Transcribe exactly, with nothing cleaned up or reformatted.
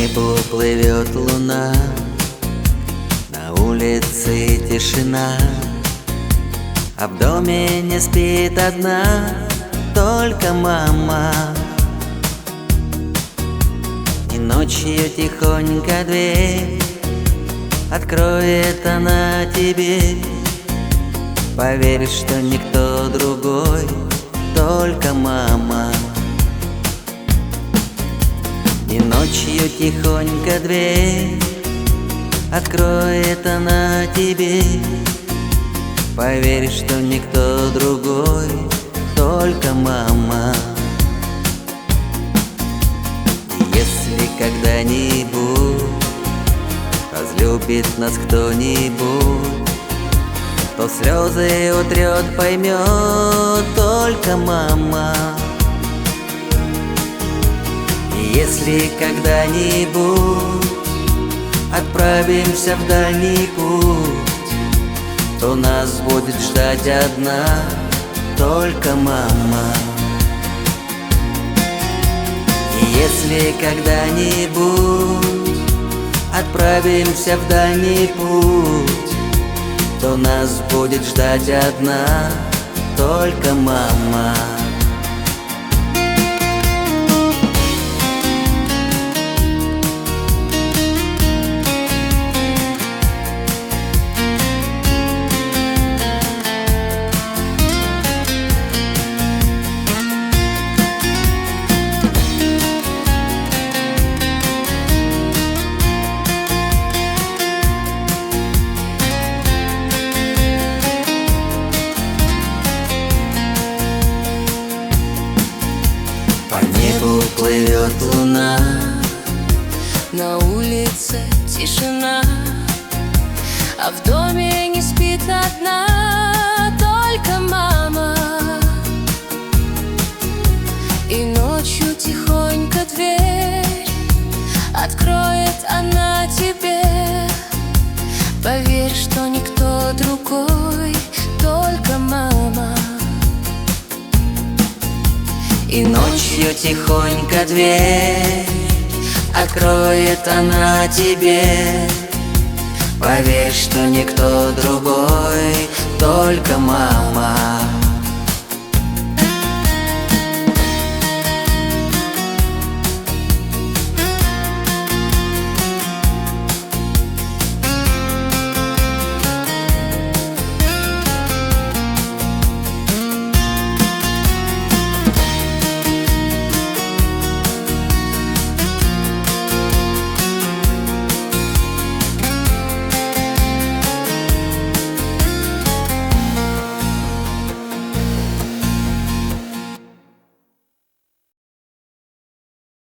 небу плывет луна, на улице тишина, а в доме не спит одна только мама. И ночью тихонько дверь откроет она тебе. Поверь, что никто другой, только мама. И ночью тихонько дверь откроет она тебе. Поверь, что никто другой, только мама. И если когда-нибудь разлюбит нас кто-нибудь, то слезы утрет, поймет только мама. И если когда-нибудь отправимся в дальний путь, то нас будет ждать одна только мама. И если когда-нибудь отправимся в дальний путь, то нас будет ждать одна только мама. По небу плывет луна, на улице тишина, а в доме не спит одна только мама. И ночью тихонько дверь откроет она тебе. Поверь, что никто другой, только мама. и ночью тихонько дверь откроет она тебе. Поверь, что никто другой, только мама.